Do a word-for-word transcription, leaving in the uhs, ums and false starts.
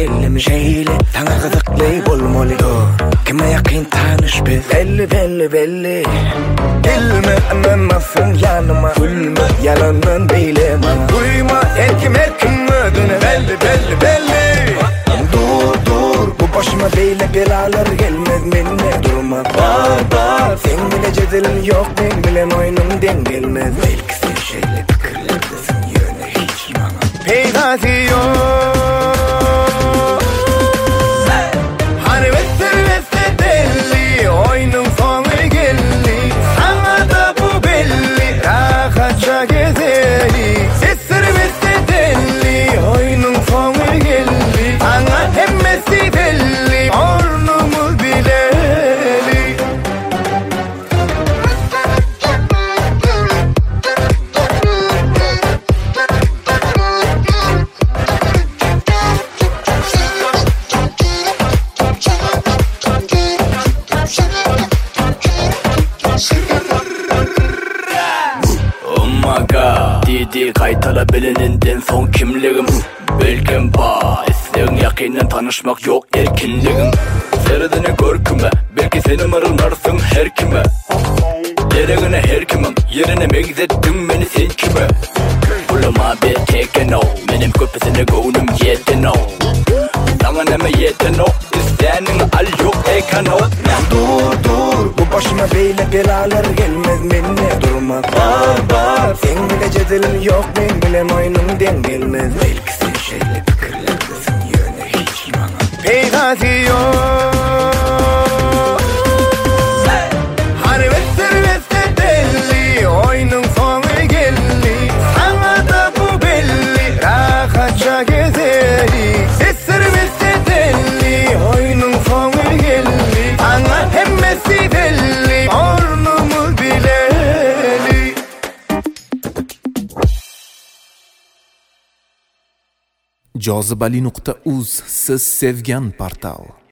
belli şeyle sana kızıklay bolmaly. Kime yakin tanış biz belli belli belli. Gelme anlamasın yanıma, gülme yalandan beyleme. Duyma erkim erkim ödüne belli belli belli. Dur dur bu başıma beyle belalar gelmez minne durma. Bar bar sen bile cedilin yok ben bilen oyunum dengelmez. Belki sen şeyle fikirlerdesin yöne hiç bana peydası yok. Hani vestir vestir belli oyunun sonu geldi. Sana da bu belli rahatça gezeli. Vestir vestir belli oyunun sonu geldi. Sana hemmesi belli ornumuz bileli. Didi kaytala bilininden son kimligim Belkim ba isteğin yakinen tanışmak yok erkinligim. Seredine görküme belki seni mırılmarsın her kime. Gereğine her kimim yerine megzettin beni sen kime. Bulama bir teken o benim köpesine gönlüm yeten o. Sana neme yeten o isteğinin al yok ekan o. Dur dur bu başıma beyle belalar gelmez minne durma. Bar bar sen bile cedilin yok ben bilen oyunum dengelmez. Belki sen şeyle fikirlerdesin yöne hiç bana peydası yok. Hani vestir vestir belli oyunun sonu geldi. Sana da bu belli rahatça gezeli. Vestir vestir belli oyunun sonu geldi. Sana hemmesi belli ornumuz bileli. jozibali nuqta uz siz sevgan portal.